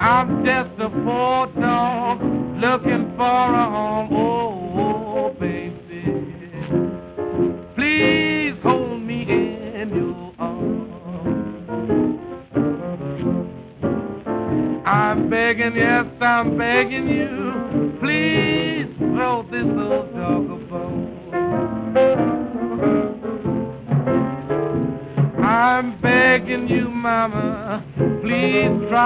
I'm just a poor dog looking for a home. Oh, baby, please hold me in your arms. I'm begging, yes, I'm begging you. Please throw this old dog a bone. I'm begging you, mama, please try.